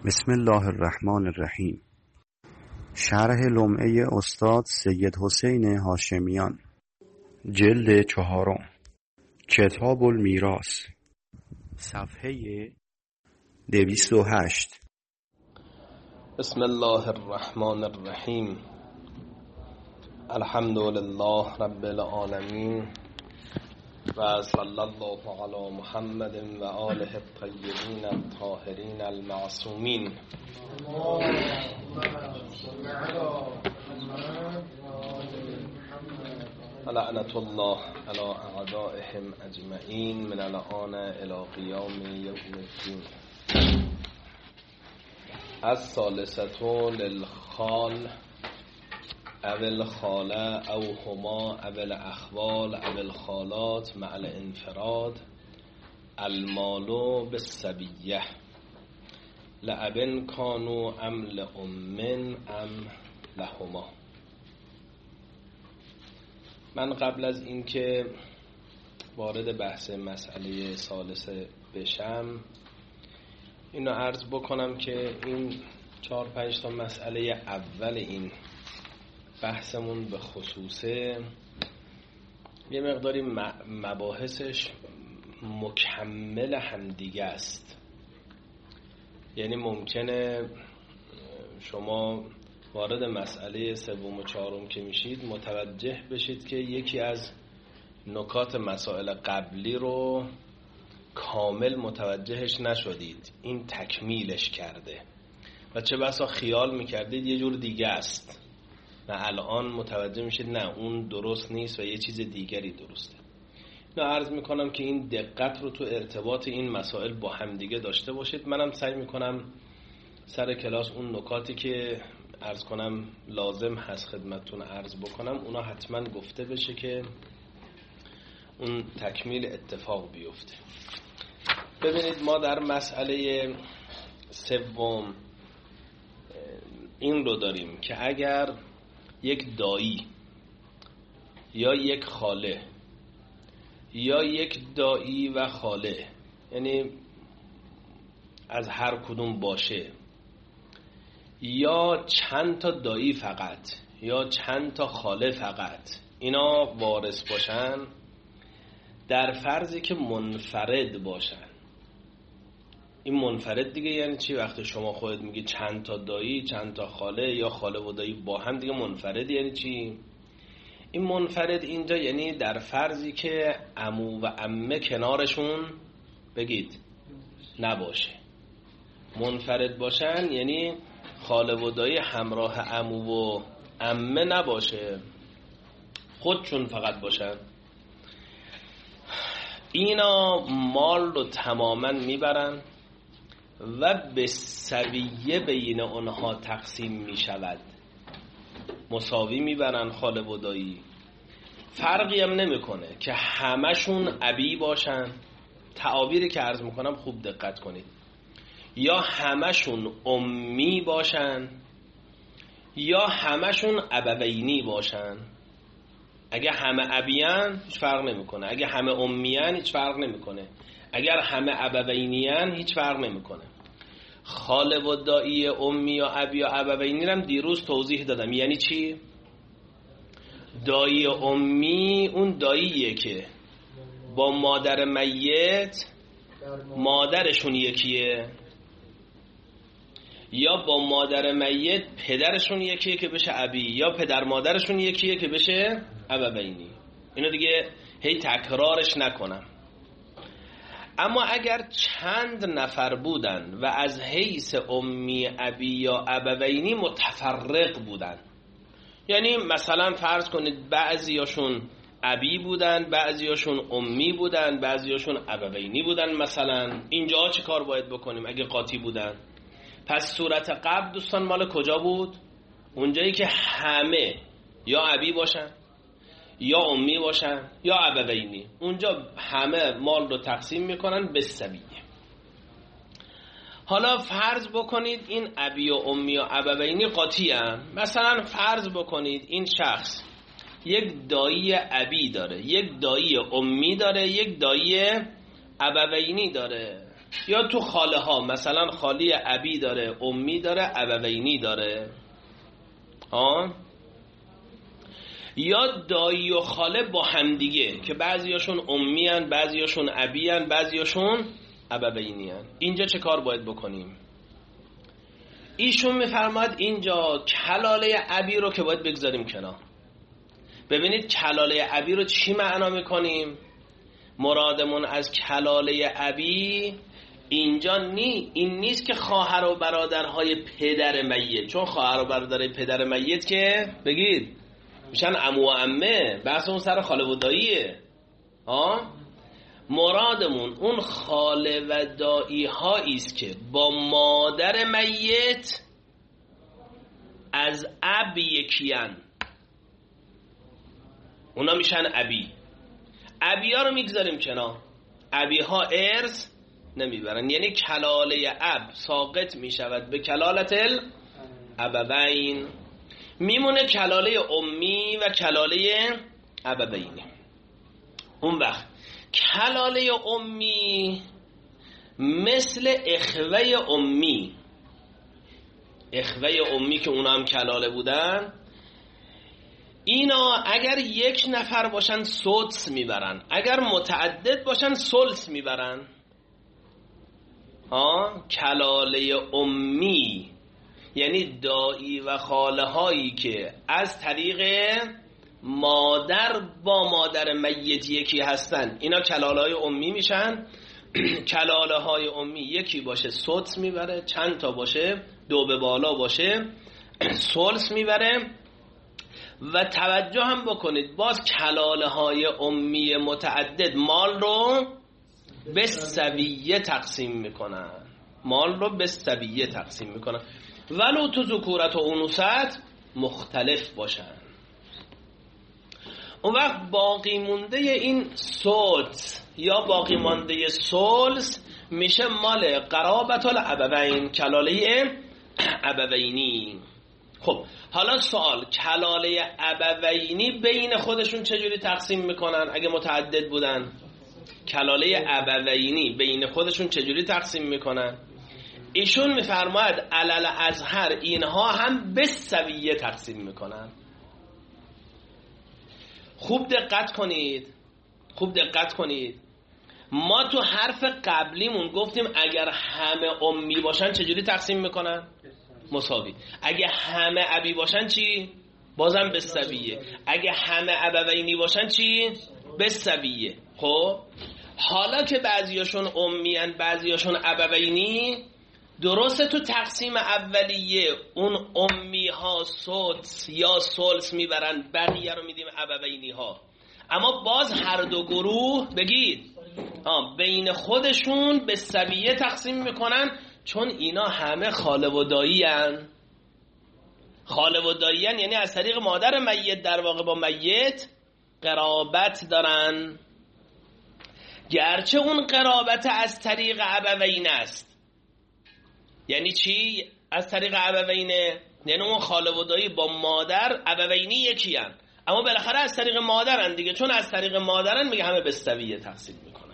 بسم الله الرحمن الرحیم. شرح لمعه استاد سید حسین هاشمیان، جلد 4، کتاب المیراث، صفحه 208. بسم الله الرحمن الرحیم. الحمد لله رب العالمین و صلی الله علی محمد و آله الطیبین الطاهرین المعصومین. لعنت الله علی اعدائهم اجمعین من الآن الی قیام یوم الدین. الثالثة للخال او الخاله او هما او الاخوال او الخالات مع الانفراد المال بالسبیه لابن کانوا ام لام ام لهما. من قبل از اینکه وارد بحث مسئله ثالثه بشم اینو عرض بکنم که این 4-5 تا مسئله اول این بحثمون به خصوصه یه مقداری مباحثش مکمل همدیگه است. یعنی ممکنه شما وارد مسئله 3 و 4 که میشید متوجه بشید که یکی از نکات مسائل قبلی رو کامل متوجهش نشدید، این تکمیلش کرده و چه بسا خیال میکردید یه جور دیگه است و الان متوجه میشید نه اون درست نیست و یه چیز دیگری درسته. نه عرض میکنم که این دقت رو تو ارتباط این مسائل با هم دیگه داشته باشید. منم سعی میکنم سر کلاس اون نکاتی که عرض کنم لازم هست خدمتتون عرض بکنم اونا حتما گفته بشه که اون تکمیل اتفاق بیفته. ببینید ما در مسئله 3 این رو داریم که اگر یک دایی یا یک خاله یا یک دایی و خاله، یعنی از هر کدوم باشه، یا چند تا دایی فقط یا چند تا خاله فقط، اینا وارث باشن در فرضی که منفرد باشن. این منفرد دیگه یعنی چی؟ وقتی شما خودت میگی چند تا دایی چند تا خاله یا خاله و دایی با هم، دیگه منفرد یعنی چی؟ این منفرد اینجا یعنی در فرضی که عمو و عمه کنارشون بگید نباشه. منفرد باشن یعنی خاله و دایی همراه عمو و عمه نباشه، خودشون فقط باشن. اینا مال رو تماما میبرن و به سویه بین اونها تقسیم می شود، مساوی میبرن خاله و دایی. فرقی هم نمیکنه که همشون ابی باشن، تعابیری که عرض میکنم خوب دقت کنید، یا همشون امی باشن یا همشون ابوینی باشن. اگه همه ابیان هیچ فرق نمیکنه، اگه همه امیان هیچ فرق نمیکنه، اگر همه ابوینیان هیچ فرق نمیکنه. خاله و دایی امی یا ابی یا ابوینی هم دیروز توضیح دادم. یعنی چی؟ دایی امی اون داییه که با مادر میت مادرشون یکیه، یا با مادر میت پدرشون یکیه که بشه ابی، یا پدر مادرشون یکیه که بشه ابوینی. اینو دیگه هی تکرارش نکنم. اما اگر چند نفر بودن و از حیث امی ابی یا ابوینی متفرق بودن، یعنی مثلا فرض کنید بعضیاشون ابی بودن، بعضیاشون امی بودن، بعضیاشون ابوینی بودن، مثلا اینجا چه کار باید بکنیم اگه قاطی بودن؟ پس صورت قبل دوستان مال کجا بود؟ اونجایی که همه یا ابی باشن یا امی باشن یا ابوینی، اونجا همه مال رو تقسیم میکنن به سویه. حالا فرض بکنید این ابی و امی و ابوینی قاطی ان. مثلا فرض بکنید این شخص یک دایی ابی داره، یک دایی امی داره، یک دایی ابوینی داره. یا تو خاله ها مثلا خالی ابی داره، امی داره، ابوینی داره، یا دایی و خاله با همدیگه که بعضیاشون امی هن، بعضیاشون ابی هن، بعضیاشون ابوینی هن. اینجا چه کار باید بکنیم؟ ایشون میفرماد اینجا کلاله ابی رو که باید بگذاریم کنار. ببینید کلاله ابی رو چی معنا میکنیم؟ مرادمون از کلاله ابی اینجا این نیست که خواهر و برادرهای پدر میت، چون خواهر و برادرهای پدر میت که بگید میشن عمو و عمه، بحث اون سر خاله و داییه. مرادمون اون خاله و دایی هایی است که با مادر میت از اب یکیان، اونا میشن ابی. ابی ها رو میگذاریم کنار، ابی ها ارث نمیبرن، یعنی کلاله اب ساقط میشود به کلالت الابوین، میمونه کلاله امی و کلاله ابوینی. اون وقت کلاله امی مثل اخوه امی، اخوه امی که اونا هم کلاله بودن، اینا اگر یک نفر باشن سدس میبرن، اگر متعدد باشن ثلث میبرن. کلاله امی یعنی دایی و خاله هایی که از طریق مادر با مادر میت یکی هستن، اینا کلاله های امی میشن. کلاله های امی یکی باشه سدس میبره، چند تا باشه دو به بالا باشه ثلث میبره. و توجه هم بکنید باز کلاله های امی متعدد مال رو به سویه تقسیم میکنن، مال رو به سویه تقسیم میکنن، ولو تو ذکورت و انوثت مختلف باشن. اون وقت باقی مونده این سدس یا باقی مانده ثلث میشه مال قرابت الابوین، کلاله ابوینی. خب حالا سوال، کلاله ابوینی بین خودشون چجوری تقسیم میکنن اگه متعدد بودن؟ کلاله ابوینی بین خودشون چجوری تقسیم میکنن؟ ایشون میفرماید علل ازهر اینها هم به سویه تقسیم میکنن. خوب دقت کنید، خوب دقت کنید. ما تو حرف قبلیمون گفتیم اگر همه امی باشن چجوری تقسیم میکنن؟ مساوی. اگه همه ابی باشن چی؟ بازم به سویه. اگه همه ابوینی باشن چی؟ به سویه. خب حالا که بعضیاشون امیان بعضیاشون ابوینی، درسته تو تقسیم اولیه اون امی ها سدس یا ثلث میبرن، بقیه رو میدیم ابوینی ها، اما باز هر دو گروه بگید بین خودشون به سویه تقسیم میکنن، چون اینا همه خاله و دایی هن. خاله و دایی هن یعنی از طریق مادر میت در واقع با میت قرابت دارن، گرچه اون قرابت از طریق ابوین است. یعنی چی از طریق ابوینه؟ یعنی اون خاله و دایی با مادر ابوینی یکی هن، اما بالاخره از طریق مادرن دیگه، چون از طریق مادرن میگه همه به سویه تقسیم میکنن.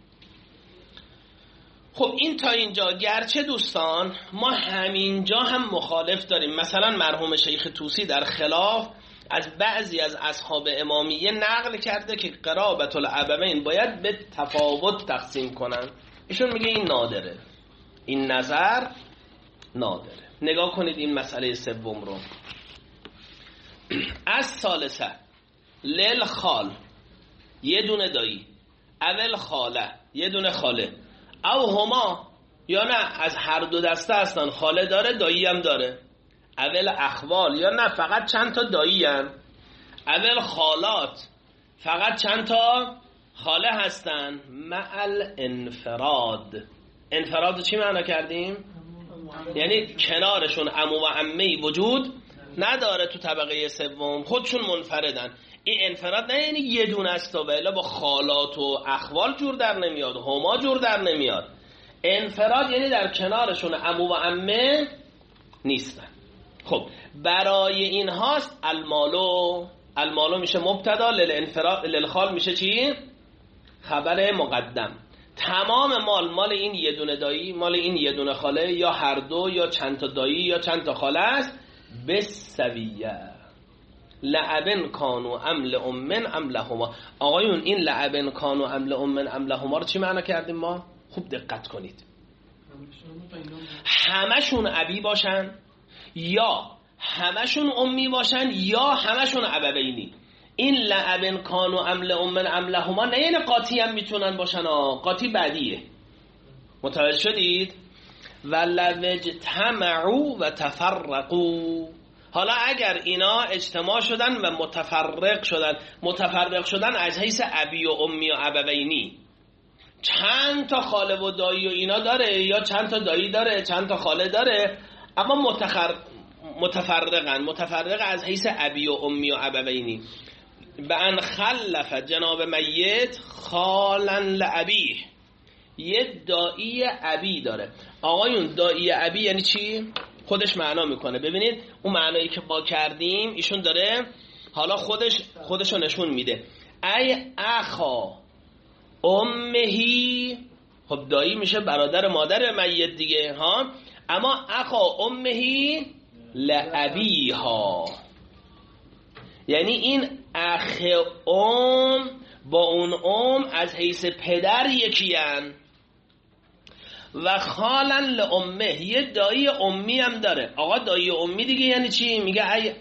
خب این تا اینجا. گرچه دوستان ما همینجا هم مخالف داریم، مثلا مرحوم شیخ طوسی در خلاف از بعضی از اصحاب امامیه نقل کرده که قرابت الابوین باید به تفاوت تقسیم کنن. ایشون میگه این نادره، این نظر نادره. نگاه کنید این مسئله سوم رو. از ثالثه للخال یه دونه دایی، اول خاله یه دونه خاله، او هما یا نه از هر دو دسته هستن، خاله داره دایی هم داره. اول اخوال یا نه فقط چند تا دایی هم. اول خالات فقط چند تا خاله هستن. معل انفراد. انفراد چی معنی کردیم؟ یعنی کنارشون عمو و عمه‌ای وجود نداره تو طبقه سوم، خودشون منفردن. این انفراد نه یعنی یه دونه است و الا با خالات و اخوال جور در نمیاد، هما جور در نمیاد. انفراد یعنی در کنارشون عمو و عمه نیستن. خب برای این هاست المالو میشه مبتدا، للخال میشه چی؟ خبر مقدم. تمام مال این یه دونه دایی، مال این یه دونه خاله، یا هر دو، یا چند تا دایی، یا چند تا خاله است. بالسویه لعبن کانو ام لامن ام لهما. آقایون این لعبن کانو ام لامن ام لهما رو چی معنی کردیم ما؟ خوب دقت کنید. همشون ابی باشن یا همشون امی باشن یا همشون ابوینی. این لعبن کانو ام لامن ام لهما نه یعنی قاطی هم میتونن باشن، قاطی بعدیه. متوجه شدید؟ ولوج تمعوا و تفرقوا. حالا اگر اینا اجتماع شدن و متفرق شدن از حیث ابی و امی و ابوینی، چند تا خاله و دایی و اینا داره یا چند تا دایی داره چند تا خاله داره، اما متفرق از حیث ابی و امی و ابوینی. به ان خلف جناب میت خالا لابیه، یه دایی ابی داره. آقایون دایی ابی یعنی چی؟ خودش معنا میکنه. ببینید اون معنایی که با کردیم ایشون داره حالا خودشو نشون میده. ای اخا امهی، خب دایی میشه برادر مادر میت دیگه ها، اما اخا امهی لابیها، یعنی این اخ با اون از حیث پدر یکیان. و خالن لامه، یه دایی امی هم داره. آقا دایی امی دیگه یعنی چی؟ میگه ای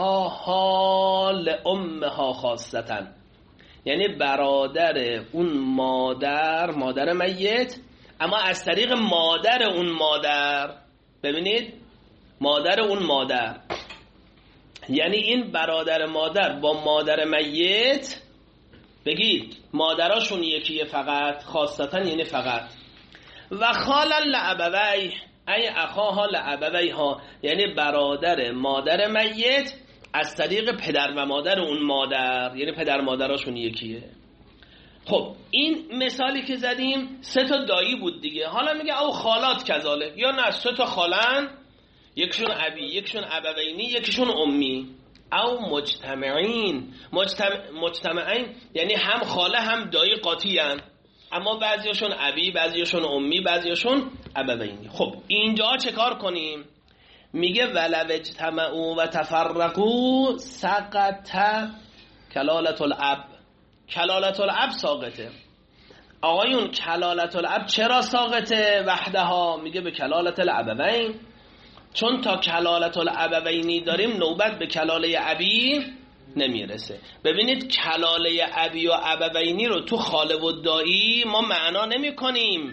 اخاها لامها خاصتا، یعنی برادر اون مادر میت، اما از طریق مادر اون مادر. ببینید مادر اون مادر، یعنی این برادر مادر با مادر میت، بگید مادراشون یکیه فقط، خاصتا یعنی فقط. و خالا لابوی ای اخاها لابویها، یعنی برادر مادر میت از طریق پدر و مادر اون مادر، یعنی پدر مادراشون یکیه. خب این مثالی که زدیم 3 تا دایی بود دیگه. حالا میگه او خالات کذالک، یا نه 3 تا خالن، یکشون ابی، یکشون ابوینی، یکشون امی. او مجتمعین یعنی هم خاله هم دایی قاطی هن، اما بعضیاشون ابی، بعضیاشون امی، بعضیاشون ابوینی. خب اینجا چه کار کنیم؟ میگه ولو اجتمعوا و تفرقوا سقط کلالت الاب. کلالت الاب ساقطه. آقایون کلالت الاب چرا ساقطه وحدها؟ میگه به کلالت الابوین، چون تا کلالت الابوینی داریم نوبت به کلاله ابی نمیرسه. ببینید کلاله ابی و ابوینی رو تو خاله و دایی ما معنا نمی کنیم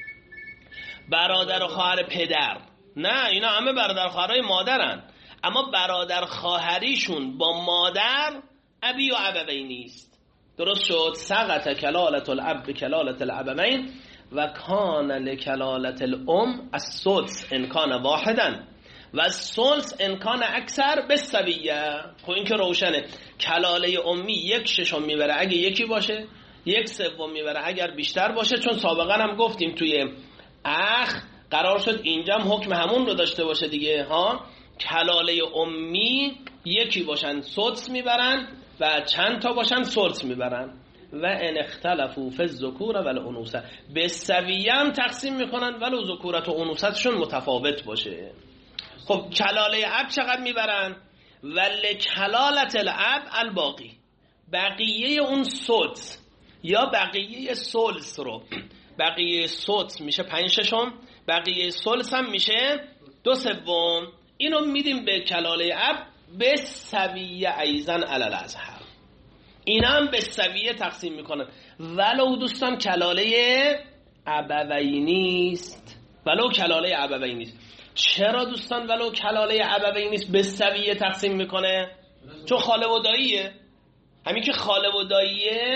برادر و خواهر پدر، نه اینا همه برادر خواهرای مادرن، اما برادر خواهریشون با مادر ابی و ابوینی است. درست شد؟ سقط کلالت الاب کلالت الابوین و کان لکلالت الام السدس ان کان واحدا و الثلث ان کان اکثر بالسویه. خب این که روشنه. کلاله امی 1/6 میبره اگه یکی باشه، 1/3 میبره اگر بیشتر باشه، چون سابقا هم گفتیم توی اخ قرار شد اینجا هم حکم همون رو داشته باشه دیگه ها. کلاله امی یکی باشن سدس میبرن و چند تا باشن ثلث میبرن. و ان اختلفوا فی الذکور و الانوثه، به سویه هم تقسیم میکنن ولو ذکورت و انوثتشون متفاوت باشه. خب کلاله اب چقدر میبرن؟ ولی کلالت الاب الباقی، بقیه اون سدس یا بقیه ثلث رو، بقیه سدس میشه 5/6، بقیه ثلث هم میشه 2/3. اینو میدیم به کلاله اب به سویه ایزن علل ازهر. اینا هم به سویه تقسیم میکنن ولو دوستان کلاله ابوینی است، ولو کلاله ابوینی است. چرا دوستان ولو کلاله ابوینی است به سویه تقسیم میکنه؟ چون خاله و داییه. همین که خاله و داییه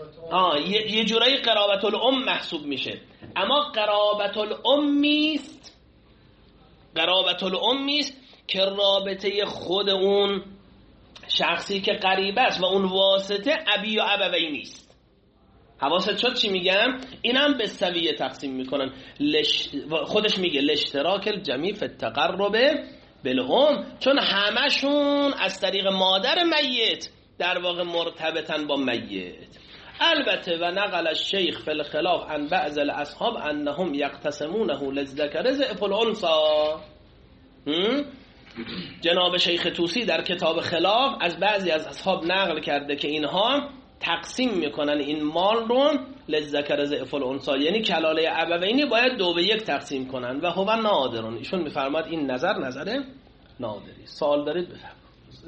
یه جورایی قرابت الام محسوب میشه، اما قرابت الامی است که رابطه خود اون شخصی که قریب است و اون واسطه ابی و ابوینی است. حواست شد چی میگم؟ اینم به سویه تقسیم میکنن. خودش میگه لاشتراک الجمیع فی التقرب بالام، چون همشون از طریق مادر میت در واقع مرتبطن با میت. البته و نقل الشیخ فی الخلاف عن بعض الاصحاب انهم یقتسمونه للذکر ضعف الانثى. جناب شیخ طوسی در کتاب خلاف از بعضی از اصحاب نقل کرده که اینها تقسیم میکنن این مال رو للذکر ضعف الانثى، یعنی کلاله ابوینی باید 2 به 1 تقسیم کنن و هو نادرون. ایشون میفرماد این نظر نادری. سوال دارید بفرمایید.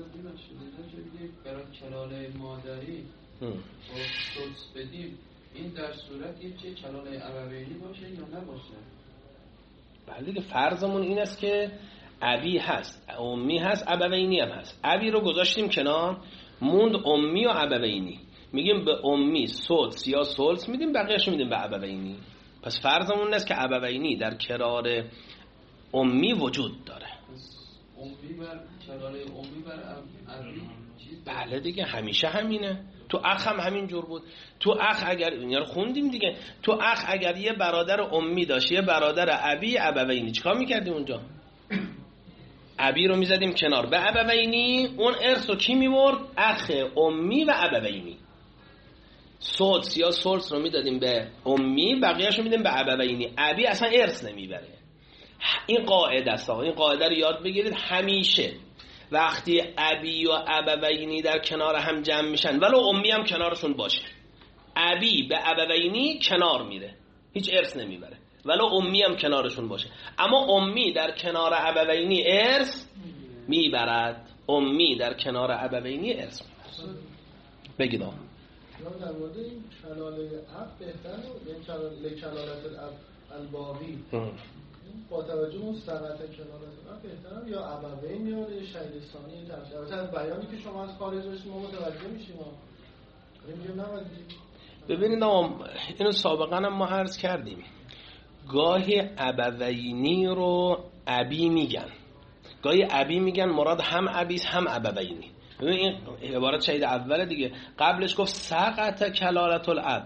برای کلاله مادری سدس بدیم، این در صورتی که کلاله ابوینی باشه یا نباشه؟ بله دیگه، فرضمون این است که ابی هست، امی هست، ابوینی هم هست. ابی رو گذاشتیم کنار، موند امی و ابوینی. میگیم به امی سدس یا ثلث میدیم، بقیه‌اش میدیم به ابوینی. پس فرضمون این است که ابوینی در کرار امی وجود داره. امی بر کلاله امی بر ابی چیز؟ بله دیگه، همیشه همینه. تو اخ هم همین جور بود. تو اخ اگر اینا رو خوندیم دیگه، تو اخ اگر یه برادر امی داشت یه برادر ابی ابوینی، چیکار میکردیم اونجا؟ ابی رو میزدیم کنار، به ابوینی اون ارث رو کی میبرد؟ اخ امی و ابوینی. سدس یا ثلث رو میدادیم به امی، بقیه‌اش رو میدیم به ابوینی. ابی اصلا ارث نمیبره. این قاعده است. این قاعده رو یاد بگیرید. همیشه وقتی ابی و ابوینی در کنار هم جمع میشن، ولو امی هم کنارشون باشه، ابی به ابوینی کنار میره، هیچ ارث نمیبره، ولو امی هم کنارشون باشه. اما امی در کنار ابوینی ارث میبرد. امی در کنار ابوینی ارث میبرد. بگید آقا. در مورد این کلاله اب بهتره، یعنی کلالت الاب الباقی با توجه اون سنت کلالت الاب بهتره یا ابوین یا شهیدستانی ترجمه؟ از بیانی که شما از خارج داشتیم ما متوجه میشیم. ببینید اینو سابقا هم ما عرض کردیم، گاهی ابوینی رو ابی میگن، گاهی ابی میگن، مراد هم ابیس هم ابوینی. ببین این عبارت شهید اوله دیگه، قبلش گفت سقط کلالت الاب.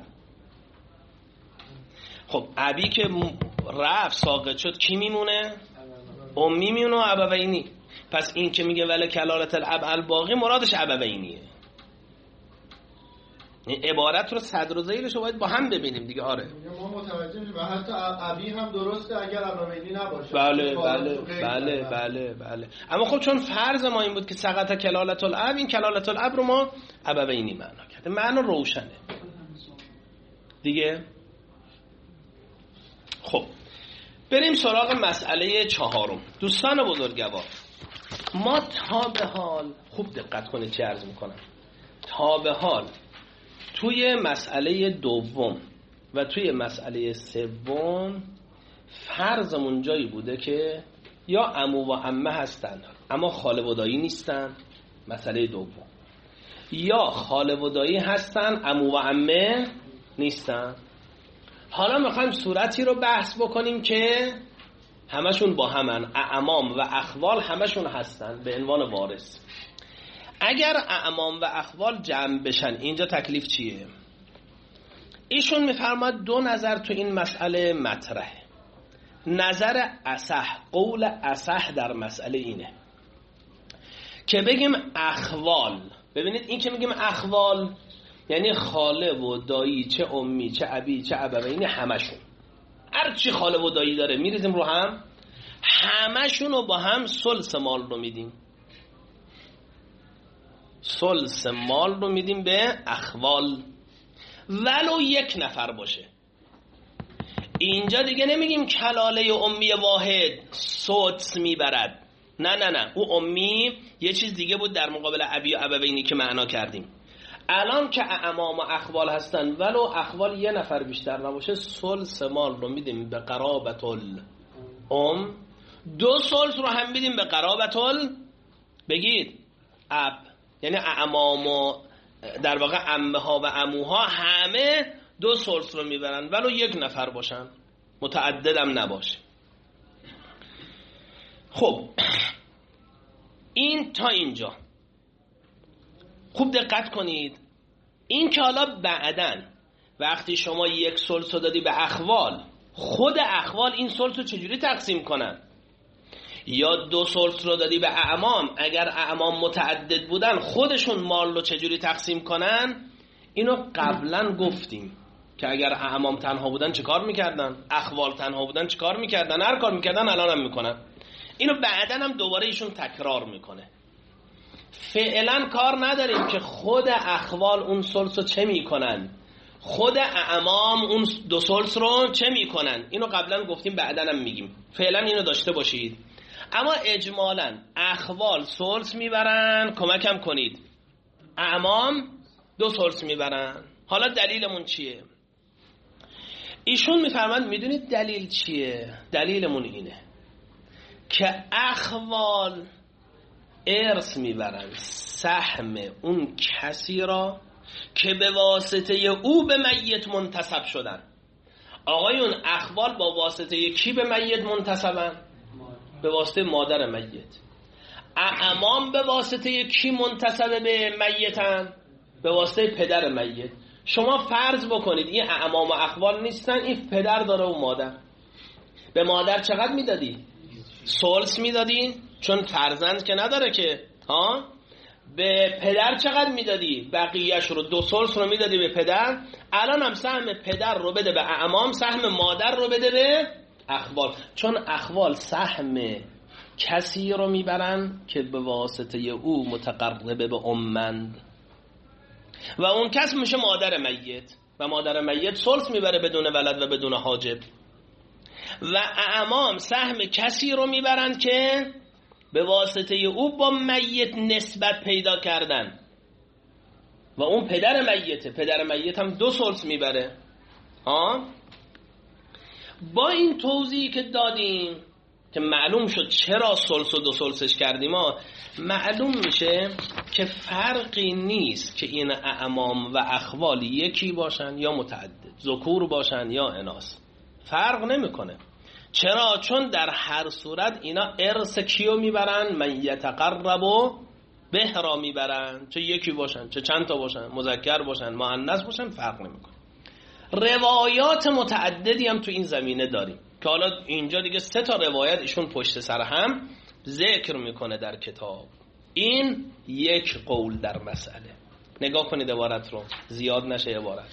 خب ابی که رفت ساقط شد، کی میمونه؟ امی میمونه و ابوینی. پس این که میگه ولی کلالت الاب الباقی مرادش ابوینیه. این عبارت رو صدر و ذیلش رو باید با هم ببینیم دیگه. آره ما متوجه میشیم و حتی ابی هم درسته اگر ابوینی نباشه. بله. اما خب چون فرض ما این بود که سقط کلالت الاب، این کلالت الاب رو ما ابوینی معنا کرده. معنا روشنه دیگه. خب بریم سراغ مسئله 4. دوستان بزرگوار، ما تا به حال خوب دقت کنید چه عرض میکنم. تا به حال توی مسئله 2 و توی مسئله 3 فرضمون جایی بوده که یا عمو و عمه هستن اما خاله و دایی نیستن، مسئله 2، یا خاله و دایی هستن عمو و عمه نیستن. حالا میخوایم صورتی رو بحث بکنیم که همشون با همن، اعمام و اخوال همشون هستن به عنوان وارث. اگر اعمام و اخوال جمع بشن اینجا تکلیف چیه؟ ایشون میفرماد 2 نظر تو این مسئله مطرحه. نظر اصح، قول اصح در مسئله اینه که بگیم اخوال. ببینید این که میگیم اخوال یعنی خاله و دایی، چه امی چه ابی چه ابوینی، همشون هر چی خاله و دایی داره میریزیم رو هم، همشون رو با هم ثلث مال رو میدیم. ثلث مال رو میدیم به اخوال ولو 1 نفر باشه. اینجا دیگه نمیگیم کلاله امی واحد سدس میبرد، نه او امی یه چیز دیگه بود در مقابل ابی و ابوینی که معنا کردیم. الان که اعمام و اخوال هستن ولو اخوال 1 نفر بیشتر نباشه، ثلث مال رو میدیم به قرابت الام، 2 ثلث رو هم میدیم به قرابت بگید اب. یعنی اعمام و در واقع عمه ها و عموها همه 2 ثلث رو میبرن ولو 1 نفر باشن، متعددم نباشه. خب این تا اینجا خوب دقت کنید. این که حالا بعدن وقتی شما 1 ثلث رو دادی به اخوال، خود اخوال این ثلث رو چجوری تقسیم کنن؟ یا 2 ثلث رو دادی به اعمام، اگر اعمام متعدد بودن خودشون مال رو چجوری تقسیم کنن؟ اینو قبلا گفتیم که اگر اعمام تنها بودن چه کار میکردن، اخوال تنها بودن چه کار میکردن، هر کار میکردن الان هم میکنن. اینو بعدن هم دوباره ایشون تکرار میکنه. فعلا کار نداریم که خود اخوال اون ثلث رو چه میکنن، خود اعمام اون 2 ثلث رو چه میکنن. اینو قبلا گفتیم بعدن هم میگیم، فعلا اینو داشته باشید. اما اجمالا اخوال ثلث میبرن، کمکم کنید، اعمام 2 ثلث میبرن. حالا دلیلمون چیه؟ ایشون میفرماند میدونید دلیل چیه؟ دلیلمون اینه که اخوال ارث میبرن سهم اون کسی را که به واسطه او به میت منتسب شدن. آقایون اخوال با واسطه کی به میت منتسبن؟ به واسطه مادر میت. اعمام به واسطه کی منتسب به میتن؟ به واسطه پدر میت. شما فرض بکنید این اعمام و اخوال نیستن، این پدر داره و مادر. به مادر چقدر میدادی؟ ثلث میدادی، چون فرزند که نداره که ها. به پدر چقدر میدادی؟ بقیهش رو 2 ثلث رو میدادی به پدر. الان هم سهم پدر رو بده به اعمام، سهم مادر رو بده به اخوال، چون اخوال سهم کسی رو میبرن که به واسطه او متقربه به امند و اون کس میشه مادر میت و مادر میت ثلث میبره بدون ولد و بدون حاجب. و اعمام سهم کسی رو میبرن که به واسطه او با میت نسبت پیدا کردن و اون پدر میته. پدر میت هم 2 ثلث میبره. با این توضیحی که دادیم که معلوم شد چرا ثلث و 2 ثلثش کردیم، معلوم میشه که فرقی نیست که این اعمام و اخوال یکی باشن یا متعدد، ذکور باشن یا اناث، فرق نمیکنه. چرا؟ چون در هر صورت اینا ارث کیو میبرن؟ من یتقرب به را میبرن، چه یکی باشن چه چند تا باشن، مذکر باشن مؤنث باشن، فرق نمیکنه. روایات متعددی هم تو این زمینه داریم که حالا اینجا دیگه 3 تا روایت ایشون پشت سر هم ذکر میکنه در کتاب. این یک قول در مسئله. نگاه کنید عبارت رو، زیاد نشه عبارت.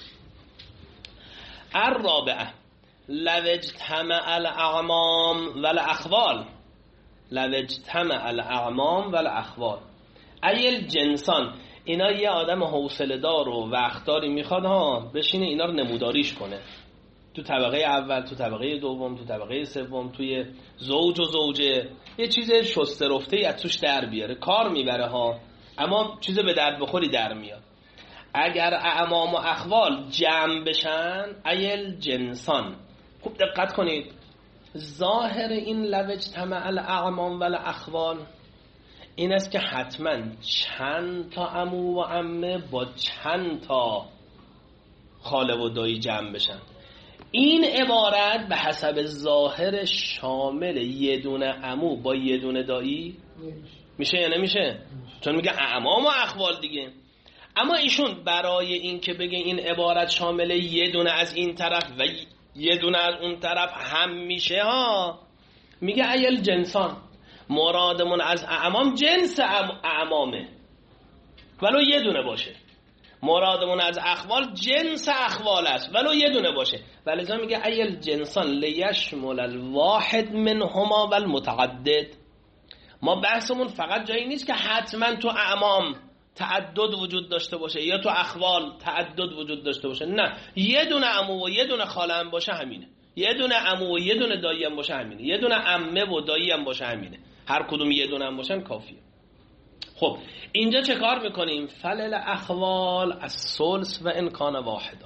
الرابعه لو اجتمع الاعمام والاخوال، لو اجتمع الاعمام والاخوال ای الجنسان. اینا یه آدم حوصله دار و وقتداری میخواد بشینه اینا رو نموداریش کنه تو طبقه اول، تو طبقه دوم، تو طبقه سوم، توی زوج و زوجه، یه چیز شسته رفته از توش در بیاره. کار میبره اما چیز به درد بخوری در میاد. اگر اعمام و اخوال جمع بشن ایل جنسان، خوب دقت کنید، ظاهر این لو اجتمع الاعمام والاخوال این است که حتما چند تا عمو و عمه با چند تا خاله و دایی جمع بشن. این عبارت به حسب ظاهر شامل یه دونه عمو با یه دونه دایی میشه یا نمیشه؟ چون میگه اعمام و اخوال دیگه. اما ایشون برای این که بگه این عبارت شامل یه دونه از این طرف و یه دونه از اون طرف هم میشه میگه ایل جنسان، مرادمون از اعمام جنس اعمامه ولو یه دونه باشه، مرادمون از اخوال جنس اخوال است ولو یه دونه باشه. ولذا میگه ایل جنسان لیشمل الواحد منهما والمتعدد. ما بحثمون فقط جایی نیست که حتما تو اعمام تعدد وجود داشته باشه یا تو اخوال تعدد وجود داشته باشه، نه، یه دونه عمو و یه دونه خاله هم باشه همینه، یه دونه عمو و یه دونه دایی هم باشه همینه، یه دونه عمه و دایی هم باشه همینه، هر کدوم یه دونه هم باشن کافیه. خب اینجا چه کار میکنیم؟ فلل اخوال از ثلث و امکان واحدا.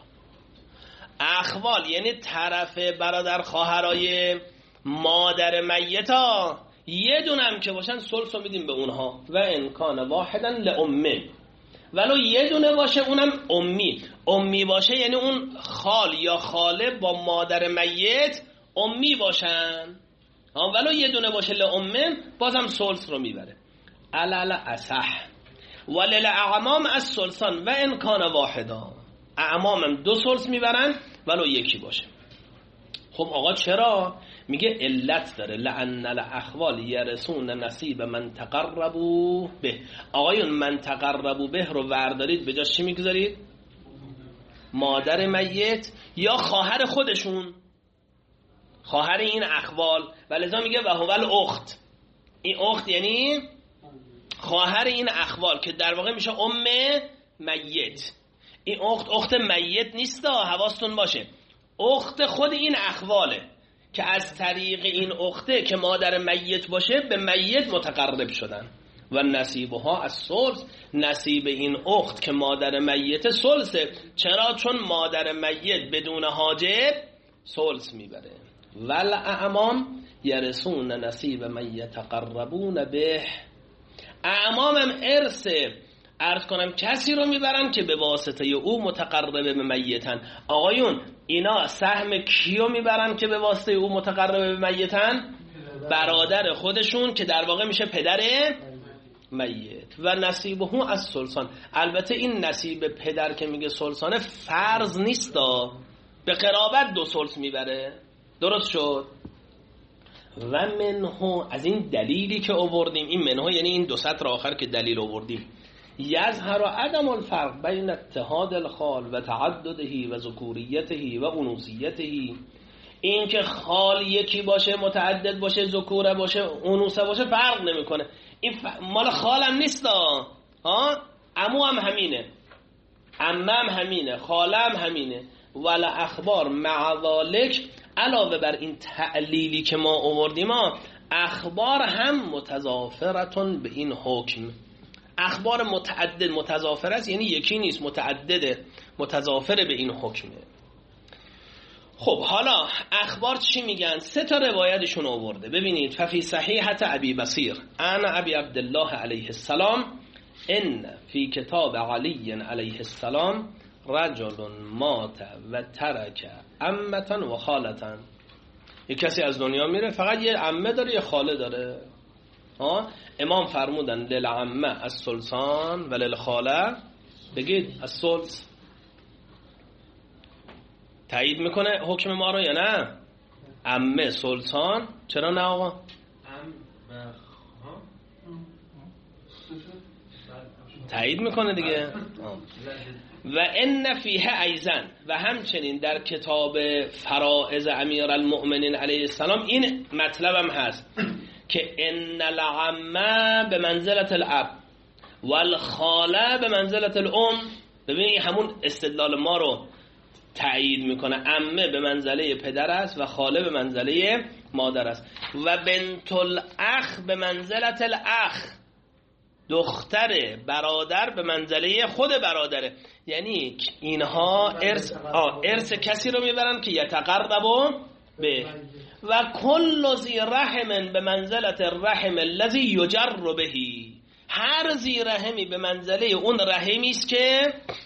اخوال یعنی طرف برادر خواهرای مادر میتا یه دونه هم که باشن ثلث رو میدیم به اونها و امکان واحدا لامه، ولو یه دونه باشه اونم امی. امی باشه یعنی اون خال یا خاله با مادر میت امی باشن، ولو یه دونه باشه لامه بازم ثلث رو میبره. علل اصح ولل اعمام از ثلثان و امکان واحدا. اعمام هم 2 ثلث میبرن ولو یکی باشه. خب آقا چرا؟ میگه علت داره، لأن الاخوال یرثون نصیب من تقربوا به. آقایون من تقربوا به رو وردارید به جاش چی میگذارید؟ مادر میت یا خواهر خودشون، خواهر این اخوال، و لذا میگه و هو الاخت. این اخت یعنی خواهر این اخوال که در واقع میشه ام میت. این اخت میت نیست، حواستون باشه، اخت خود این اخواله که از طریق این اخته که مادر میت باشه به میت متقرب شدن. و نصیبها از ثلث، نصیب این اخت که مادر میت ثلثه. چرا؟ چون مادر میت بدون حاجب ثلث میبره. والاعمام یرثون نصیب من یتقربون به. اعمام هم عرض کنم کسی رو میبرن که به واسطه او متقربه به میتن. آقایون اینا سهم کیو میبرن که به واسطه او متقربه به میتن؟ برادر خودشون که در واقع میشه پدر میت. و نصیبه از ثلثان. البته این نصیب پدر که میگه ثلثانه فرض نیست، به قرابت 2 ثلث میبره. درست شد؟ و منه، از این دلیلی که آوردیم، این منه یعنی این 2 سطر آخر که دلیل آوردیم، یظهر عدم الفرق بین اتحاد الخال و تعدده و ذکوریته و انوثیته. این که خال یکی باشه، متعدد باشه، ذکوره باشه، انوثه باشه فرق نمیکنه. این مال خالم نیست، عمو هم همینه، عمه هم همینه، خاله هم همینه. ولا اخبار مع ذالک، علاوه بر این تعلیلی که ما آوردیم، اخبار هم متضافرتون به این حکم. اخبار متعدد متضافر است، یعنی یکی نیست، متعدده، متضافر به این حکمه. خب حالا اخبار چی میگن؟ 3 تا روایتشون آورده. ببینید، ففی صحیحة ابی بصیر عن ابی عبدالله علیه السلام ان فی کتاب علی علیه السلام رجل مات و ترک عمه و خالة. یک کسی از دنیا میره فقط یه عمه داره یه خاله داره. امام فرمودن للعمه الثلثان و للخاله بگید الثلث. تایید میکنه حکم ما رو یا نه؟ عمه ثلثان، چرا نه آقا؟ تایید میکنه دیگه. و ان فیه ایزن، و همچنین در کتاب فرائض امیرالمؤمنین علیه السلام این مطلب هم هست که ان العمه به منزلت الاب و الخاله به منزلت الام. ببینید همون استدلال ما رو تأیید میکنه. عمه به منزله پدر است و خاله به منزله مادر است. و بنت الاخ به منزلت الاخ، دختر برادر به منزله خود برادره. یعنی اینها ارث کسی رو میبرن که یتقربوا به. و کل ذی رحم به منزلت الرحم الذی یجر بهی، هر ذی رحمی به منزله اون رحمی است که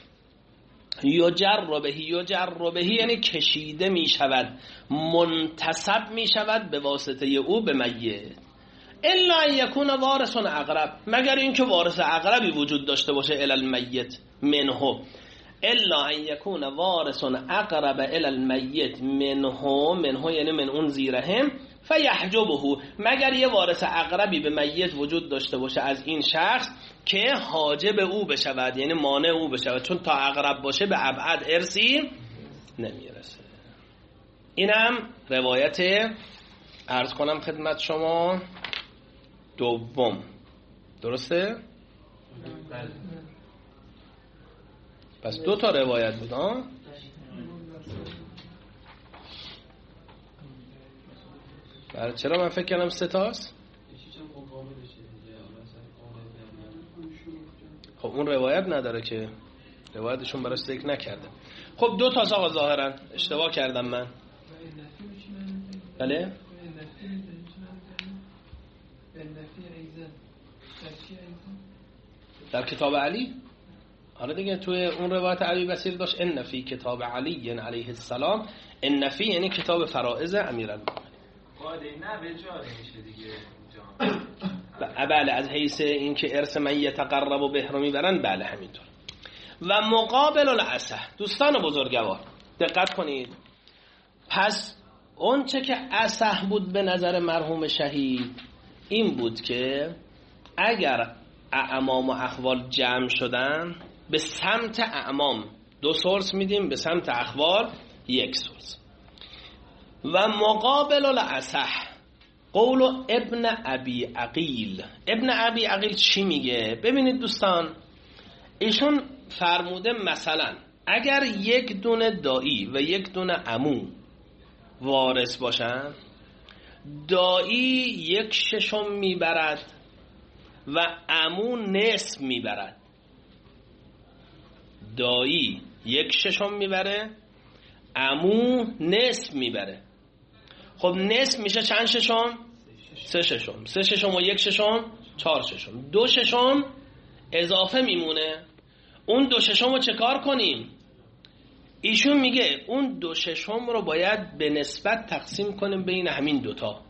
یجر بهی یعنی کشیده می شود، منتسب می شود به واسطه او به میت. الا ان یکون وارث اقرب، مگر اینکه وارث اقربی وجود داشته باشه الی المیت منه. الا ان یکون وارث اقرب الی المیت منه یعنی من اون ذی رحم، فیحجبه، مگر یه وارث اقربی به میت وجود داشته باشه از این شخص که حاجب او بشود، یعنی مانع او بشود، چون تا اقرب باشه به ابعد ارثی نمیرسه. اینم روایت عرض کنم خدمت شما دوم. درسته؟ پس 2 تا روایت بود ها. چرا من فکر کردم 3 تاست؟ خب اون روایت نداره که، روایتشون براش ذکر نکرده. خب 2 تا آقا ظاهرا اشتباه کردم من. بله؟ در کتاب علی؟ آره دیگه، توی اون روایت علی بصیر داشت ان فی کتاب علی علیه السلام. ان فی یعنی کتاب فرائض امیرالمؤمنین. قاعده نه به جا میشه دیگه اونجا. بله، از حیث این که ارث من یتقرب به رو میبرن، بله همینطور. و مقابل العصه، دوستان بزرگوار دقت کنید. پس اون چه که عصه بود به نظر مرحوم شهید این بود که اگر اعمام و اخوال جمع شدن به سمت اعمام 2 ثلث میدیم، به سمت اخوال 1 ثلث. و مقابل الاصح قول ابن ابی عقیل. ابن ابی عقیل چی میگه؟ ببینید دوستان، ایشون فرموده مثلا اگر یک دونه دایی و یک دونه عمو وارث باشن، دایی 1/6 میبرد و عمو نصف میبرد. دایی 1/6 میبره، عمو نصف میبره. خب نصف میشه چند ششم؟ 3/6. 3/6 و 1/6 4/6. 2/6 اضافه میمونه. اون 2/6 رو چه کار کنیم؟ ایشون میگه اون 2/6 رو باید به نسبت تقسیم کنیم بین همین دوتا.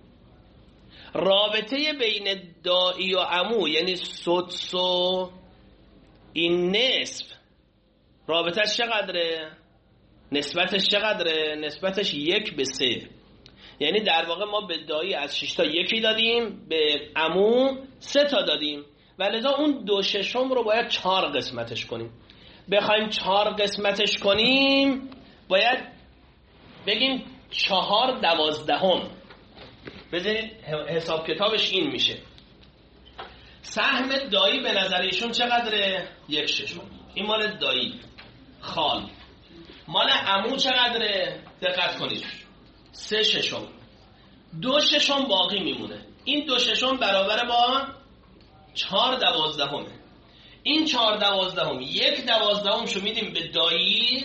رابطه بین دایی و عمو یعنی سدس و این نصف، رابطهش چقدره؟ نسبتش چقدره؟ نسبتش 1/3. یعنی در واقع ما به دایی از 6 تا 1 دادیم، به عمو 3 تا دادیم و لذا اون 2/6 رو باید 4 قسمتش کنیم. بخوایم 4 قسمتش کنیم باید بگیم 4/12. بذارید حساب کتابش این میشه. سهم دایی به نظر ایشون چقدره؟ 1/6. این مال دایی خال. مال عمو چقدره؟ دقت کنید 3/6. 2/6 باقی میمونه. این 2/6 برابر با 4/12. این 4/12 1/12 شو میدیم به دایی،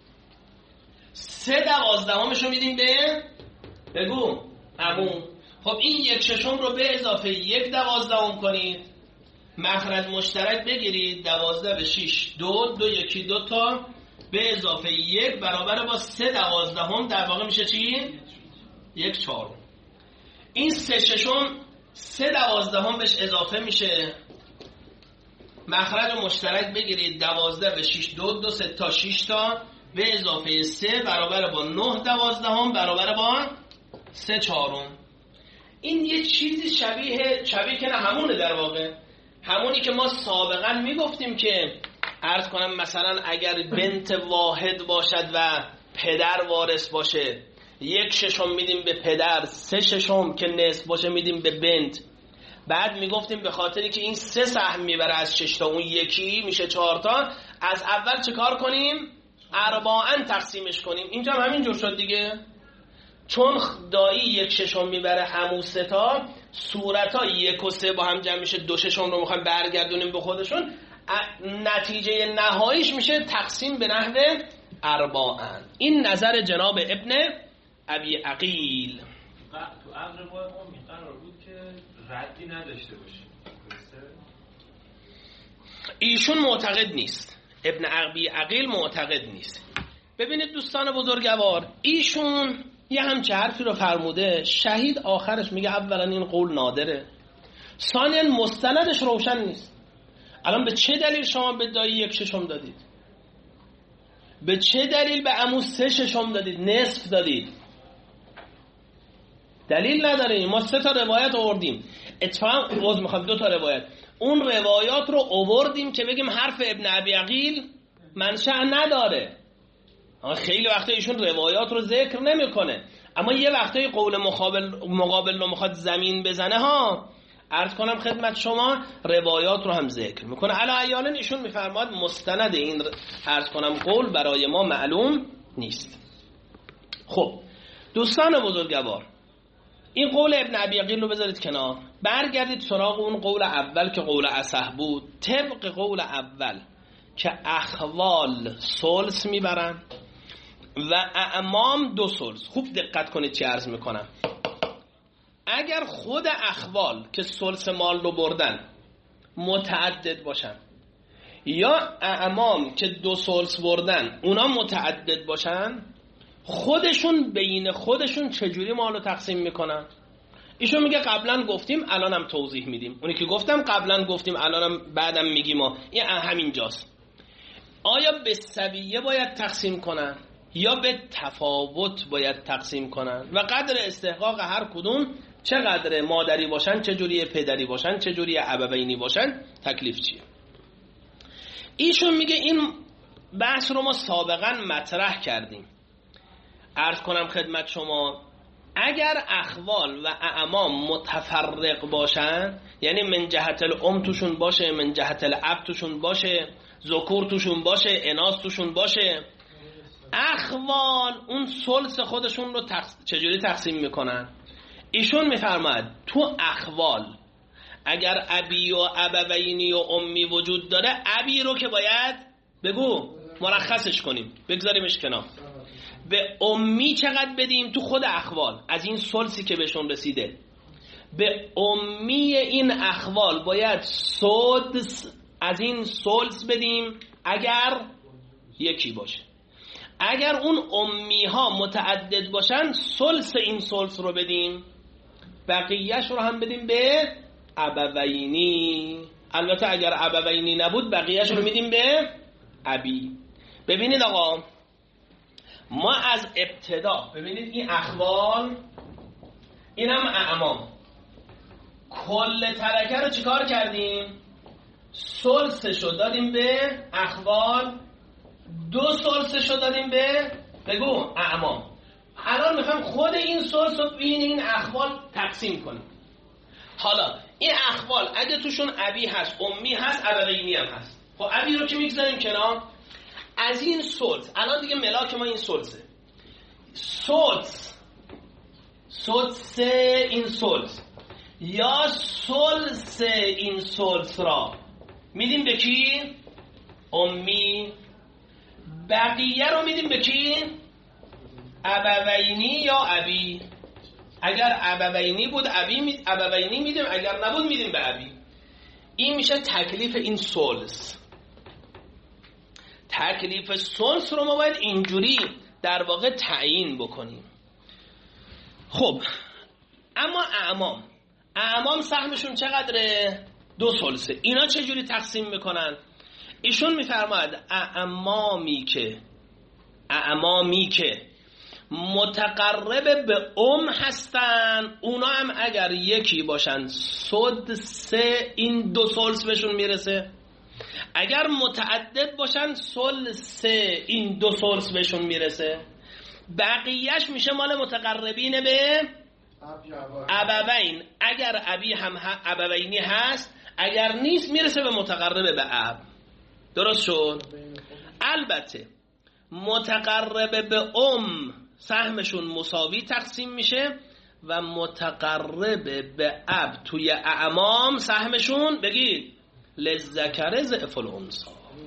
3/12 شو میدیم به بگو عمو. خب این 1/6 رو به اضافه 1/12 کنید، مخرج مشترک بگیرید، 12 به 6 2 2 1 2 تا به اضافه 1 برابر با 3/12 در واقع میشه چی؟ 1/4. این 3/6 3/12 بهش اضافه میشه، مخرج مشترک بگیرید، 12 به 6 2 2 3 تا 6 تا به اضافه 3 برابر با 9/12 برابر با 3/4. این یه چیزی شبیه که نه همونه، در واقع همونی که ما سابقا میگفتیم که عرض کنم مثلا اگر بنت واحد باشد و پدر وارث باشه 1/6 میدیم به پدر، 3/6 که نصف باشه میدیم به بنت. بعد میگفتیم به خاطری که این 3 سهم میبره از 6 تا، اون یکی میشه 4 تا، از اول چه کار کنیم؟ ارباعاً تقسیمش کنیم. اینجا هم همین جور شد دیگه، چون دایی 1/6 میبره عمو 3 تا، صورتا 1 و 3 با هم جمع میشه 2/6 رو میخوایم برگردونیم به خودشون، نتیجه نهاییش میشه تقسیم به نحو ارباعاً. این نظر جناب ابن ابی عقیل. تو امر با اون قرار بود که ردی نداشته باشه. ایشون معتقد نیست، ابن ابی عقیل معتقد نیست. ببینید دوستان بزرگوار، ایشون یه همچه حرفی رو فرموده، شهید آخرش میگه اولا این قول نادره، ثانیا مستندش روشن نیست. الان به چه دلیل شما به دایی 1/6 دادید؟ به چه دلیل به عمو 3/6 دادید؟ نصف دادید؟ دلیل نداره. ما 3 تا روایت آوردیم، اتفاقا میخوام 2 تا روایت، اون روایات رو آوردیم که بگیم حرف ابن ابی عقیل منشأ نداره. اما خیلی وقتا ایشون روایات رو ذکر نمیکنه، اما یه وقتایی قول مقابل رو میخواد زمین بزنه ها، عرض کنم خدمت شما روایات رو هم ذکر میکنه. علی احیانا ایشون میفرماد مستند این عرض کنم قول برای ما معلوم نیست. خب دوستان بزرگوار، این قول ابن ابی عقیل رو بذارید کنار، برگردید سراغ اون قول اول که قول اصح بود. طبق قول اول که اخوال ثلث میبرن و اعمام 2 ثلث. خوب دقت کنید چی عرض میکنم. اگر خود اخوال که ثلث مال رو بردن متعدد باشن یا اعمام که 2 ثلث بردن اونا متعدد باشن، خودشون بین خودشون چجوری مال رو تقسیم میکنن؟ ایشون میگه قبلا گفتیم الانم توضیح میدیم. اونی که گفتم قبلا گفتیم الانم بعدم میگیم این همین جاست. آیا به سویه باید تقسیم کنن یا به تفاوت باید تقسیم کنن و قدر استحقاق هر کدوم چقدر، مادری باشن چجوری، پدری باشن چجوری، ابوینی باشن تکلیف چیه؟ ایشون میگه این بحث رو ما سابقا مطرح کردیم. عرض کنم خدمت شما اگر اخوال و اعمام متفرق باشن، یعنی من جهت الام توشون باشه، من جهت الاب توشون باشه، ذکور توشون باشه، اناث توشون باشه، اخوال اون ثلث خودشون رو چجوری تقسیم میکنن؟ ایشون میفرماید تو اخوال اگر ابی و ابوینی و امی وجود داره، ابی رو که باید بگو مرخصش کنیم بگذاریمش کنار، به امی چقدر بدیم تو خود اخوال از این ثلثی که بهشون رسیده؟ به امی این اخوال باید سدس از این ثلث بدیم اگر یکی باشه. اگر اون امی ها متعدد باشن ثلث این ثلث رو بدیم، بقیهش رو هم بدیم به ابوینی. البته اگر ابوینی نبود بقیهش رو میدیم به ابی. ببینید آقا ما از ابتدا ببینید این اخوال اینم اعمام کل ترکه رو چیکار کردیم؟ ثلثشو دادیم به اخوال، 2 ثلثشو دادیم به بگو اعمام. الان میخوام خود این ثلث رو بین این اخوال تقسیم کنیم. حالا این اخوال اگه توشون ابی هست، امی هست، ابوینی هم هست، خب ابی رو که میگذاریم کنار، از این ثلث الان دیگه ملاک ما این ثلثه، ثلث این ثلث یا ثلث این ثلث را میدیم به کی؟ امی. بقیه رو میدیم به کی؟ ابوینی یا ابی. اگر ابوینی بود ابوینی میدیم، اگر نبود میدیم به ابی. این میشه تکلیف این ثلث. تکلیف ثلث رو ما باید اینجوری در واقع تعیین بکنیم. خب اما اعمام سهمشون چقدره؟ 2 ثلثه. اینا چجوری تقسیم میکنن؟ ایشون میفرماید اعمامی که متقرب به هستن، اونا هم اگر یکی باشن سدس این 2 ثلث بهشون میرسه. اگر متعدد باشن ثلث این 2 ثلث بهشون میرسه. بقیهش میشه مال متقربین به ابوین. اگر ابی هم ابوینی هست، اگر نیست میرسه به متقرب به اب. درست شد؟ البته متقرب به سهمشون مساوی تقسیم میشه و متقرب به اب توی اعمام سهمشون بگید للذکر ضعف الانثی.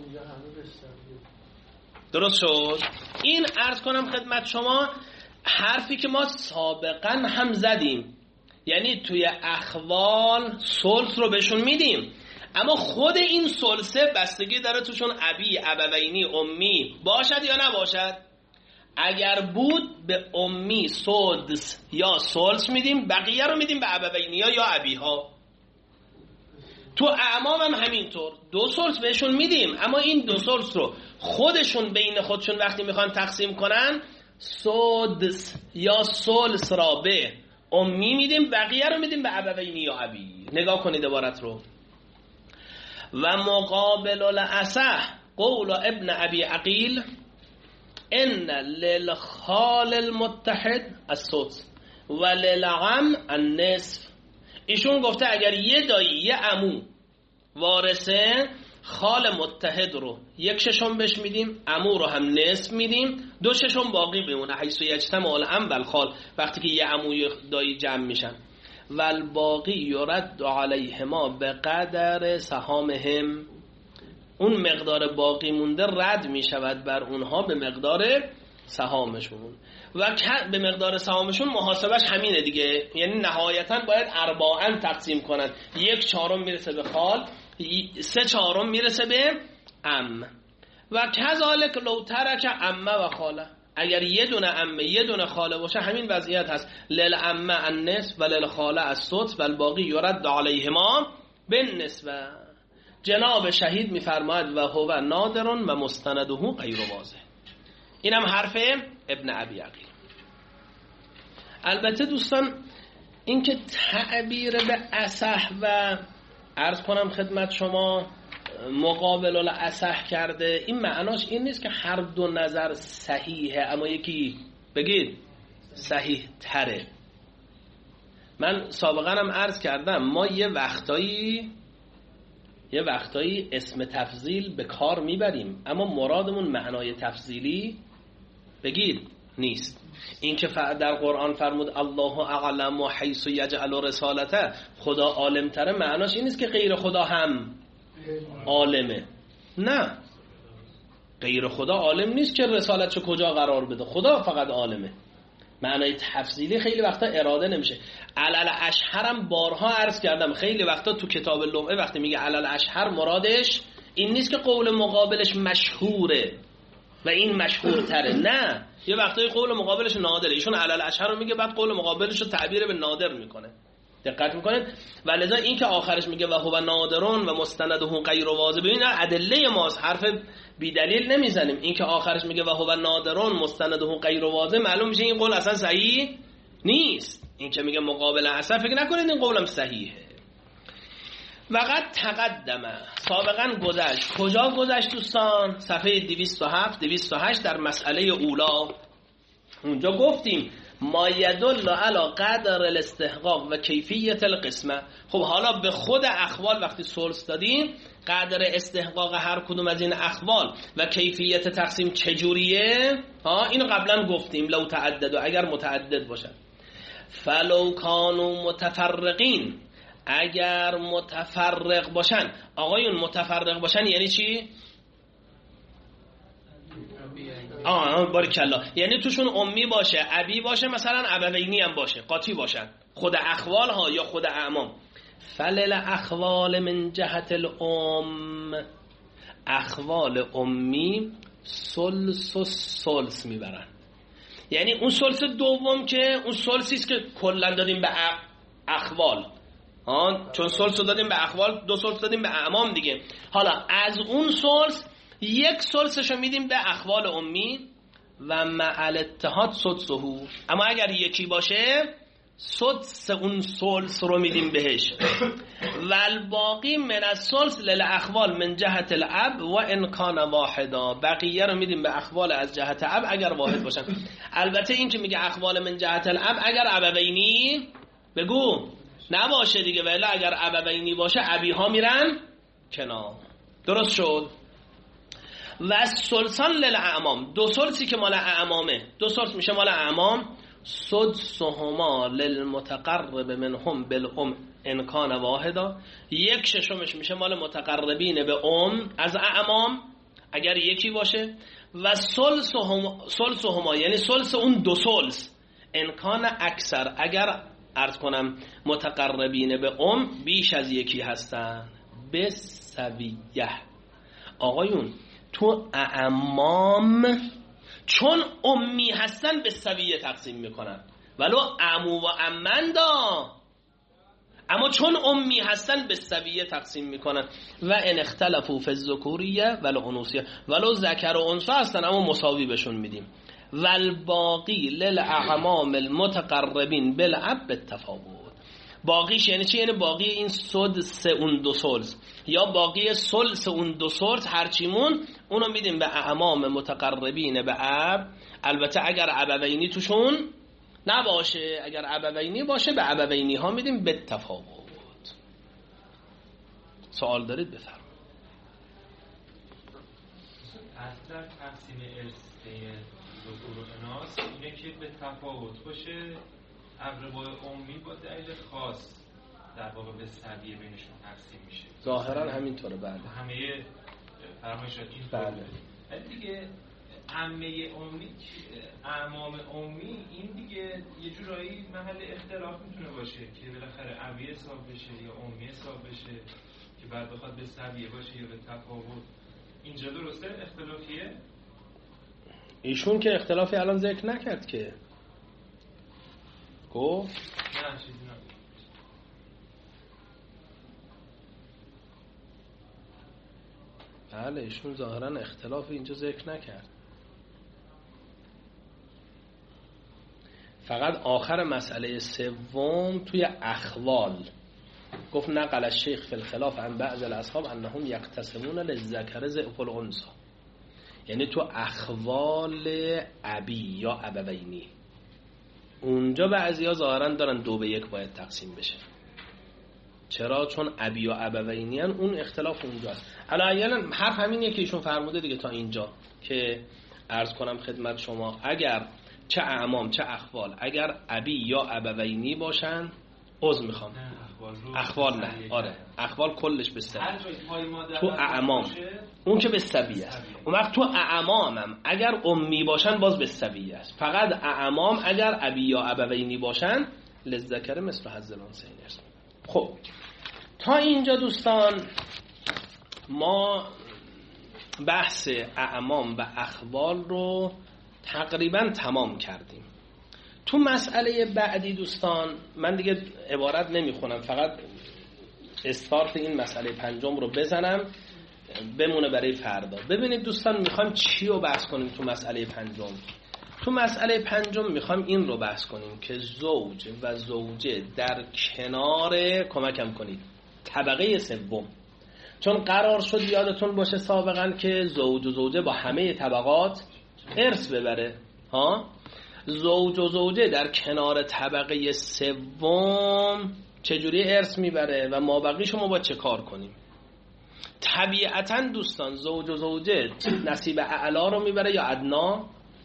درست شد؟ این عرض کنم خدمت شما حرفی که ما سابقا هم زدیم، یعنی توی اخوال ثلث رو بهشون میدیم، اما خود این ثلثه بستگی داره توشون ابی، ابوینی، امی باشد یا نباشد. اگر بود به امی سدس یا ثلث میدیم، بقیه رو میدیم به ابوینی یا ابی ها. تو اعمام هم همینطور 2 ثلث بهشون میدیم، اما این 2 ثلث رو خودشون بین خودشون وقتی میخوان تقسیم کنن سدس یا ثلث را به امی میدیم، بقیه رو میدیم به ابوینی یا ابی. نگاه کنید عبارت رو. و مقابل الاصح قول ابن ابی عقیل ان للخال المتحد السدس و للعم النصف. ایشون گفته اگر یه دایی یه عمو وارثه، خال متحد رو 1/6 بهش میدیم، عمو رو هم نصف میدیم، 2/6 باقی بمونه. حیث یجتمع العم والخال، وقتی که یه عمو یه دایی جمع میشن. والباقی یرد علیهما به قدر سهامهم، اون مقدار باقی مونده رد میشود بر اونها به مقدار سهامشون. و به مقدار سهامشون محاسبش همینه دیگه، یعنی نهایتا باید 4 تقسیم کنن. 1/4 میرسه به خال، 3/4 میرسه به عم. و کذالک لو ترک عمه و خاله، اگر یه دونه عمه یه دونه خاله باشه همین وضعیت هست. للعمه النصف و للخاله السدس و الباقی یرد علیهما بالنصف. جناب شهید میفرماید و هو نادر و مستنده غیر واضح. اینم حرف ابن ابی عقیل. البته دوستان این که تعبیر به اصح و عرض کنم خدمت شما مقابل الاصح کرده، این معناش این نیست که هر دو نظر صحیحه اما یکی بگید صحیح تره. من سابقا هم عرض کردم ما یه وقتایی اسم تفضیل به کار میبریم اما مرادمون معنای تفضیلی بگید نیست. این که در قرآن فرمود الله اعلم و حیث یجعل رسالته، خدا عالم تره، معناش این نیست که غیر خدا هم عالمه. نه، غیر خدا عالم نیست که رسالتشو کجا قرار بده، خدا فقط عالمه. معنای تفضیلی خیلی وقتا اراده نمیشه. علل اشهرم بارها عرض کردم، خیلی وقتا تو کتاب لمعه وقتی میگه علل اشهر مرادش این نیست که قول مقابلش مشهوره و این مشهورتره، نه، یه وقتای قول مقابلش نادره. ایشون علل اشهر رو میگه بعد قول مقابلش رو تعبیر به نادر میکنه. دقت میکنید؟ ولذا این که آخرش میگه و هو نادرون و مستنده غیر واضح، ببین ادله ماست، حرف بی دلیل نمیزنیم. این که آخرش میگه و هو نادرون مستنده غیر واضح، معلوم میشه این قول اصلا صحیح نیست. این که میگه مقابل اصلا، فکر نکنید این قولم صحیحه. وقت تقدمه، سابقا گذشت. کجا گذشت دوستان؟ صفحه 207 208 در مسئله اولا. اونجا گفتیم ما یدل علی قدر الاستحقاق و کیفیت القسمه. خب حالا به خود اخوال وقتی سلس دادیم، قدر استحقاق هر کدوم از این اخوال و کیفیت تقسیم چجوریه؟ اینو قبلا گفتیم. لو تعدد، و اگر متعدد باشن. فلو کانوا متفرقین، اگر متفرق باشن. آقایون متفرق باشن یعنی چی؟ باریکالله، یعنی توشون امی باشه، ابی باشه، مثلا ابوینی هم باشه، قاطی باشن، خود اخوال ها یا خود اعمام. فلل اخوال من جهت الام، اخوال امی سلس و سلس میبرن. یعنی اون سلس دوم که اون سلسیست که کلا دادیم به اخوال، چون سلس دادیم به اخوال، دو سلس دادیم به اعمام دیگه. حالا از اون سلس یک سلسشو میدیم به اخوال امی و مع الاتحاد سدسهو، اما اگر یکی باشه سدس اون سلس رو میدیم بهش. و الباقی من السلس للاخوال من جهت الاب و ان کان واحدا، بقیه رو میدیم به اخوال از جهت اب اگر واحد باشن. البته این که میگه اخوال من جهت الاب اگر ابوینی بگو نباشه دیگه، ولی اگر ابوینی باشه ابی ها میرن کنار. درست شد؟ و سلسان للاعمام، دو سلسی که مال اعمامه، دو سلس میشه مال اعمام. سدسهما للمتقرب منهم بالام ان کان واحدا، یک ششمش میشه مال متقربین به ام از اعمام اگر یکی باشه. و سلسهما یعنی سلس اون دو سلس ان کان اکثر، اگر عرض کنم متقربین به ام بیش از یکی هستن. بسویه، آقایون تو اعمام چون امی هستن به سویه تقسیم میکنن، ولو عمو و عمندا، اما چون امی هستن به سویه تقسیم میکنن. و ان اختلفوا فی الذکوریه والانوثیه، ولو ذکر و انثی هستن اما مساوی بهشون میدیم. والباقی للاعمام المتقربین بالاب بالتفاوت. باقیش یعنی چی؟ یعنی باقی این سدس اون دو سلس یا باقی سلس اون دو سلس هرچیمون، اونو میدیم به اعمام متقربین به اب. البته اگر ابوینی توشون نباشه، اگر ابوینی باشه به ابوینی ها میدیم به تفاوت. سوال دارید بفرمایید. اصلا تقسیم ارثی ذکور و اناث اینه که به تفاوت باشه، اقربای امی با دلیل خاص در واقع به سویه بینشون تقسیم میشه. ظاهرا همینطوره. بله، همه فرمایشات این بله. ولی دیگه عمه امی، اعمام امی، این دیگه یه جورایی محل اختلاف میتونه باشه که بالاخره ابی حساب بشه یا امی حساب بشه که بعد بخواد به سویه باشه یا به تفاوت. اینجا درسته اختلافیه؟ ایشون که اختلافی الان ذکر نکرد که گفت نه چیزی نگفت. بله، ایشون ظاهرا اختلافی اینجا ذکر نکرد. فقط آخر مسئله سوم توی اخوال گفت نقل الشیخ فی الخلاف عن بعض الاصحاب انهم یقتسمون للذکر ضعف الانثى، یعنی تو اخوال ابی یا ابوینی اونجا بعضیا ظاهرا دارن 2-1 باید تقسیم بشه. چرا؟ چون ابی و ابوینی ان، اون اختلاف اونجاست. علاوه حرف همینیه که ایشون فرموده دیگه تا اینجا که عرض کنم خدمت شما اگر چه اعمام چه اخوال اگر ابی یا ابوینی باشن، عذر میخوام اخوال نه، آره اخوال کلش به سبی، تو اعمام اون که به سبی است. اون وقت تو اعمامم اگر امی باشن باز به سبی است. فقط اعمام اگر ابی یا ابوینی باشن للذکر مثل حظ الانثیین است. خب تا اینجا دوستان ما بحث اعمام و اخوال رو تقریبا تمام کردیم. تو مسئله بعدی دوستان من دیگه عبارت نمیخونم، فقط استارت این مسئله 5 رو بزنم بمونه برای فردا. ببینید دوستان میخوایم چی رو بحث کنیم تو مسئله 5. تو مسئله 5 میخوایم این رو بحث کنیم که زوج و زوجه در کنار، کمکم کنید، طبقه سوم، چون قرار شد یادتون باشه سابقا که زوج و زوجه با همه طبقات ارث ببره ها. زوج و زوجه در کنار طبقه سوم چجوری ارث میبره و مابقی شما با چه کار کنیم؟ طبیعتا دوستان زوج و زوجه نصیب اعلا رو میبره یا ادنا؟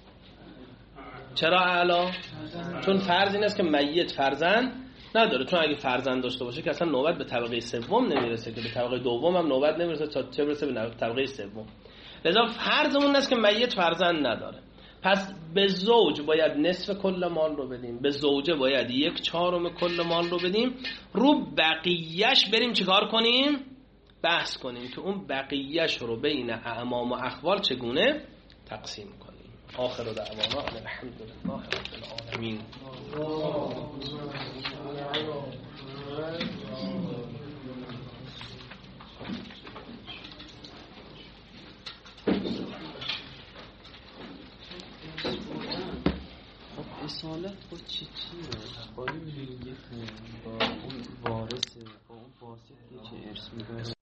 چرا اعلا؟ چون فرض این است که میت فرزند نداره، چون اگه فرزند داشته باشه که اصلا نوبت به طبقه سوم نمیرسه، که به طبقه دوم هم نوبت نمیرسه تا چه برسه به طبقه سوم. لذا فرضمون است که میت فرزند نداره، پس به زوج باید نصف کل مال رو بدیم، به زوجه باید 1/4 کل مال رو بدیم، رو بقیهش بریم چیکار کنیم؟ بحث کنیم که اون بقیهش رو بین اعمام و اخوال چگونه تقسیم کنیم. آخر دعوانا الحمدلله رب العالمین. اصالت با چیه؟ با این با اون وارثه، با اون واسطه که ارث میده.